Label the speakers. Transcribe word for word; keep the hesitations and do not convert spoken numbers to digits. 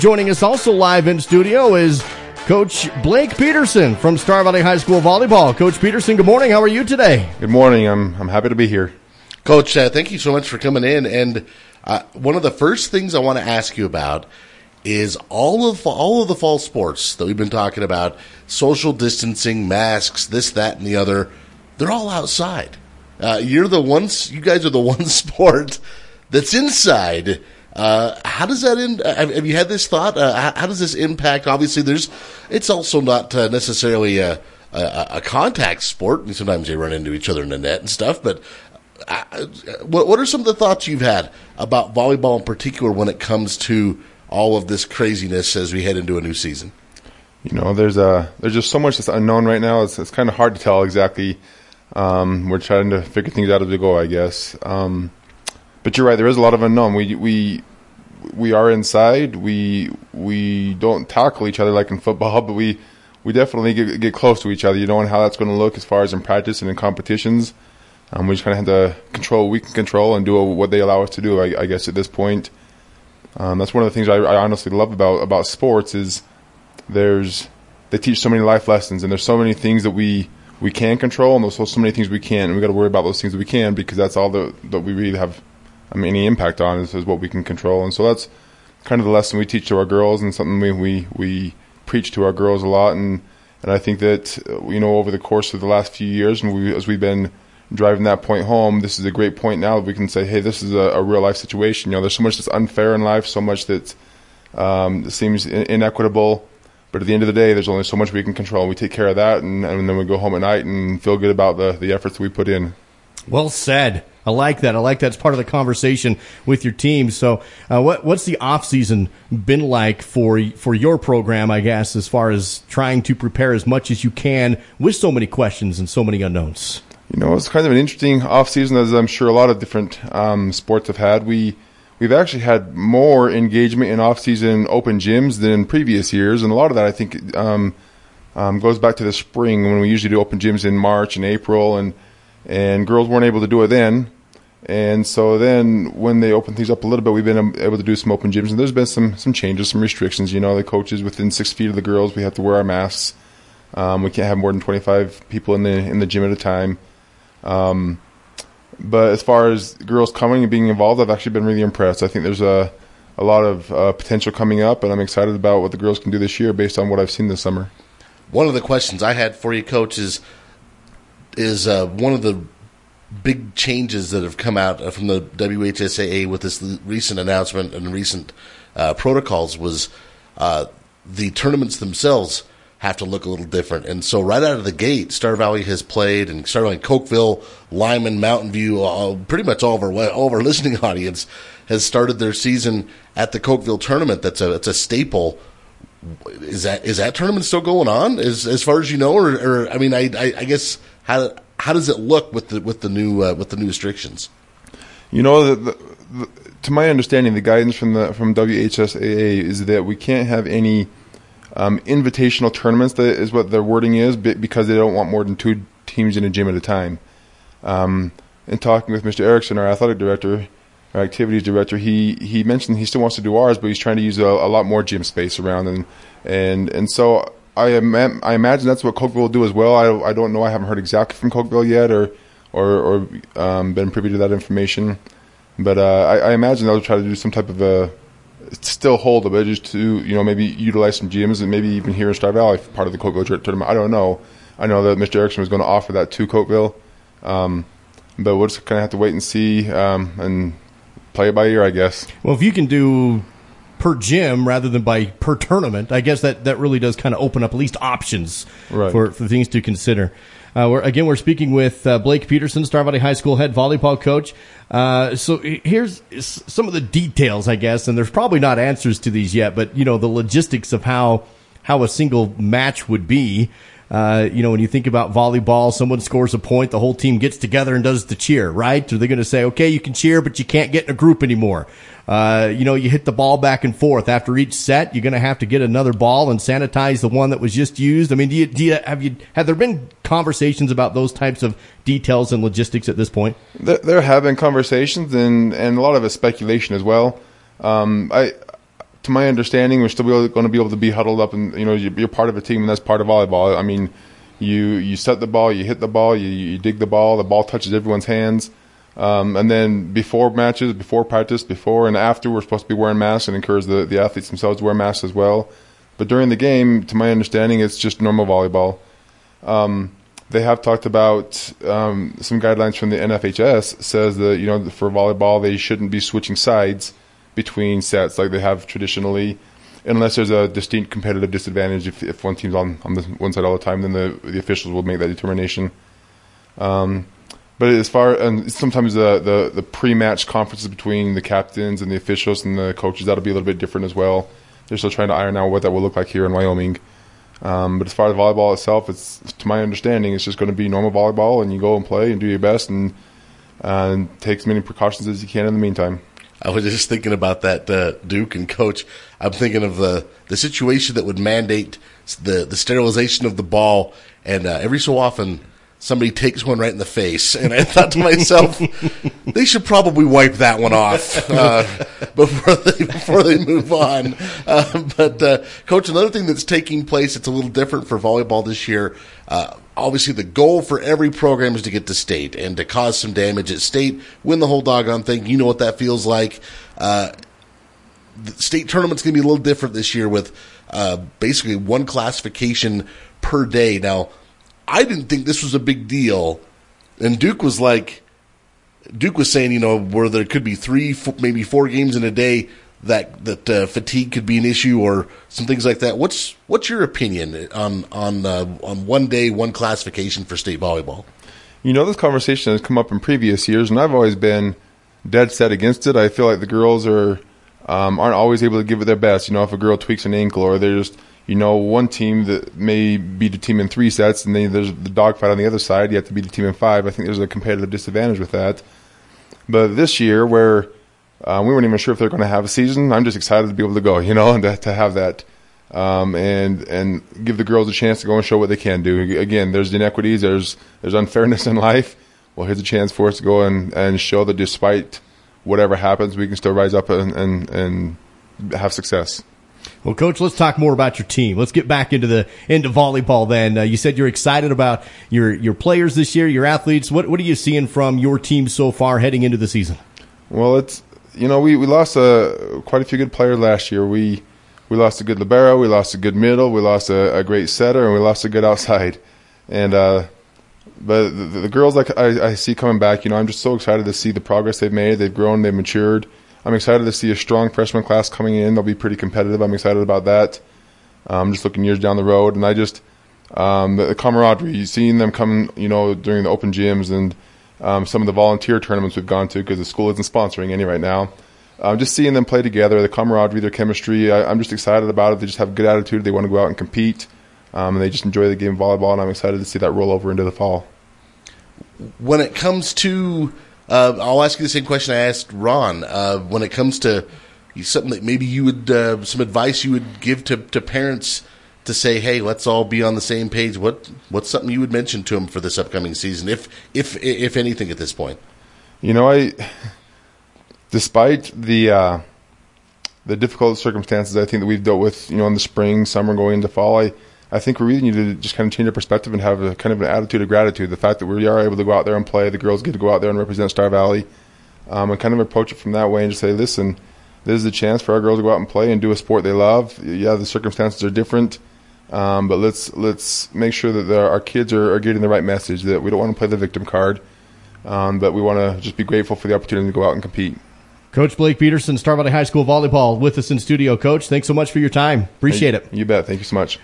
Speaker 1: Joining us also live in studio is Coach Blake Peterson from Star Valley High School Volleyball. Coach Peterson, good morning. How are you today?
Speaker 2: Good morning. I'm I'm happy to be here.
Speaker 3: Coach, uh, thank you so much for coming in. And uh, one of the first things I want to ask you about is all of all of the fall sports that we've been talking about, social distancing, masks, this, that, and the other. They're all outside. Uh, you're the ones. You guys are the one sport that's inside. Uh, how does that in? Have, have you had this thought? Uh, how, how does this impact? Obviously, there's. It's also not uh, necessarily a, a, a contact sport. And sometimes they run into each other in the net and stuff. But uh, what what are some of the thoughts you've had about volleyball in particular when it comes to all of this craziness as we head into a new season?
Speaker 2: You know, there's a there's just so much that's unknown right now. It's it's kind of hard to tell exactly. Um, we're trying to figure things out as we go, I guess. Um, but you're right. There is a lot of unknown. We we we are inside. We we don't tackle each other like in football, but we we definitely get get close to each other. You don't know how that's going to look as far as in practice and in competitions. Um, we just kind of have to control what we can control and do what they allow us to do. I, I guess at this point, um, that's one of the things I, I honestly love about about sports is there's they teach so many life lessons, and there's so many things that we. we can control, and there's also so many things we can't, and we got to worry about those things that we can, because that's all that, that we really have I mean, any impact on is, is what we can control. And so that's kind of the lesson we teach to our girls, and something we we, we preach to our girls a lot. And, and I think that, you know, over the course of the last few years, and we, as we've been driving that point home, this is a great point now that we can say, hey, this is a, a real life situation. You know, there's so much that's unfair in life, so much that um, seems in- inequitable. But at the end of the day, there's only so much we can control. We take care of that, and, and then we go home at night and feel good about the, the efforts we put in.
Speaker 1: Well said. I like that. I like that's part of the conversation with your team. So uh, what what's the off season been like for for your program, I guess, as far as trying to prepare as much as you can with so many questions and so many unknowns?
Speaker 2: You know, it's kind of an interesting off season, as I'm sure a lot of different um, sports have had. We We've actually had more engagement in off-season open gyms than in previous years, and a lot of that, I think, um, um, goes back to the spring when we usually do open gyms in March and April, and and girls weren't able to do it then. And so then when they open things up a little bit, we've been able to do some open gyms, and there's been some some changes, some restrictions. You know, the coaches within six feet of the girls, we have to wear our masks. Um, we can't have more than twenty-five people in the in the gym at a time. Um, But as far as girls coming and being involved, I've actually been really impressed. I think there's a a lot of uh, potential coming up, and I'm excited about what the girls can do this year based on what I've seen this summer.
Speaker 3: One of the questions I had for you, Coach, is, is uh, one of the big changes that have come out from the W H S A A with this recent announcement and recent uh, protocols was uh, the tournaments themselves have to look a little different. And so right out of the gate, Star Valley has played, and Star Valley, Cokeville, Lyman, Mountain View, all, pretty much all of our all of our listening audience has started their season at the Cokeville tournament. That's a it's a staple. Is that is that tournament still going on, as as far as you know, or, or I mean, I, I I guess how how does it look with the with the new uh, with the new restrictions?
Speaker 2: You know, the, the, the, to my understanding, the guidance from the from W H S A A is that we can't have any Um, invitational tournaments, that is what their wording is, because they don't want more than two teams in a gym at a time. Um, in talking with Mister Erickson, our athletic director, our activities director, he, he mentioned he still wants to do ours, but he's trying to use a, a lot more gym space around. And and, and so I, am, I imagine that's what Cokeville will do as well. I, I don't know. I haven't heard exactly from Cokeville yet or or, or um, been privy to that information. But uh, I, I imagine they'll try to do some type of a still hold of it, just to, you know, maybe utilize some gyms, and maybe even here in Star Valley, part of the Cokeville tournament. I don't know. I know that Mister Erickson was going to offer that to Cokeville, um, but we'll just kind of have to wait and see um, and play it by ear, I guess.
Speaker 1: Well, if you can do per gym rather than by per tournament, I guess that, that really does kind of open up at least options
Speaker 2: right.
Speaker 1: for, for things to consider. Uh, we're, again, we're speaking with uh, Blake Peterson, Star Valley High School head volleyball coach. Uh, so here's some of the details, I guess, and there's probably not answers to these yet, but, you know, the logistics of how how a single match would be. Uh, you know, when you think about volleyball, someone scores a point, the whole team gets together and does the cheer, right? Are they going to say, okay, you can cheer, but you can't get in a group anymore? Uh, you know, you hit the ball back and forth. After each set, you're going to have to get another ball and sanitize the one that was just used. I mean, do you, do you, have you, have there been conversations about those types of details and logistics at this point?
Speaker 2: There, there have been conversations, and, and a lot of it's speculation as well. Um, I, to my understanding, we're still going to be able to be huddled up, and you know, you're part of a team, and that's part of volleyball. I mean, you you set the ball, you hit the ball, you, you dig the ball, the ball touches everyone's hands, um, and then before matches, before practice, before and after, we're supposed to be wearing masks and encourage the, the athletes themselves to wear masks as well. But during the game, to my understanding, it's just normal volleyball. Um, they have talked about um, some guidelines from the N F H S says that, you know, for volleyball they shouldn't be switching sides between sets like they have traditionally, unless there's a distinct competitive disadvantage. If, if one team's on, on the one side all the time, then the, the officials will make that determination. Um, but as far and sometimes the, the, the pre-match conferences between the captains and the officials and the coaches, that'll be a little bit different as well. They're still trying to iron out what that will look like here in Wyoming. Um, but as far as volleyball itself, it's to my understanding, it's just going to be normal volleyball, and you go and play and do your best and, uh, and take as many precautions as you can in the meantime.
Speaker 3: I was just thinking about that, uh, Duke and Coach. I'm thinking of the the situation that would mandate the the sterilization of the ball, and uh, every so often somebody takes one right in the face. And I thought to myself, they should probably wipe that one off uh, before they before they move on. Uh, but uh, Coach, another thing that's taking place, it's a little different for volleyball this year. Uh, Obviously, the goal for every program is to get to state and to cause some damage at state, win the whole doggone thing. You know what that feels like. Uh, the state tournament's going to be a little different this year with uh, basically one classification per day. Now, I didn't think this was a big deal, and Duke was like, Duke was saying, you know, where there could be three, four, maybe four games in a day, that that uh, fatigue could be an issue or some things like that. What's what's your opinion on on uh, on one day, one classification for state volleyball?
Speaker 2: You know, this conversation has come up in previous years, and I've always been dead set against it. I feel like the girls are um, aren't always able to give it their best. You know, if a girl tweaks an ankle, or there's, you know, one team that may beat a team in three sets, and then there's the dogfight on the other side, you have to beat a team in five. I think there's a competitive disadvantage with that. But this year, where Uh, we weren't even sure if they're going to have a season, I'm just excited to be able to go, you know, and to, to have that, um, and and give the girls a chance to go and show what they can do. Again, there's inequities, there's there's unfairness in life. Well, here's a chance for us to go and, and show that despite whatever happens, we can still rise up and, and, and have success.
Speaker 1: Well, Coach, let's talk more about your team. Let's get back into the into volleyball then. Uh, you said you're excited about your your players this year, your athletes. What what are you seeing from your team so far heading into the season?
Speaker 2: Well, it's You know, we, we lost a, quite a few good players last year. We we lost a good libero, we lost a good middle, we lost a, a great setter, and we lost a good outside. And uh, but the, the girls like I, I see coming back, you know, I'm just so excited to see the progress they've made. They've grown, they've matured. I'm excited to see a strong freshman class coming in. They'll be pretty competitive. I'm excited about that. I'm just looking years down the road, and I just um, the, the camaraderie, seeing them come, you know, during the open gyms and Um, some of the volunteer tournaments we've gone to, because the school isn't sponsoring any right now. Um, just seeing them play together, the camaraderie, their chemistry, I, I'm just excited about it. They just have a good attitude. They want to go out and compete, um, and they just enjoy the game of volleyball, and I'm excited to see that roll over into the fall.
Speaker 3: When it comes to, uh, I'll ask you the same question I asked Ron. Uh, when it comes to something that maybe you would, uh, some advice you would give to, to parents to say, hey, let's all be on the same page. What what's something you would mention to them for this upcoming season, if if if anything, at this point?
Speaker 2: You know, I, despite the uh, the difficult circumstances I think that we've dealt with, you know, in the spring, summer, going into fall, I, I think we really need to just kind of change our perspective and have a kind of an attitude of gratitude. The fact that we are able to go out there and play, the girls get to go out there and represent Star Valley, um, and kind of approach it from that way and just say, listen, this is a chance for our girls to go out and play and do a sport they love. Yeah, the circumstances are different. Um, but let's let's make sure that the, our kids are, are getting the right message, that we don't want to play the victim card, um, but we want to just be grateful for the opportunity to go out and compete.
Speaker 1: Coach Blake Peterson, Star Valley High School Volleyball, with us in studio. Coach, thanks so much for your time. Appreciate it.
Speaker 2: You bet. Thank you so much.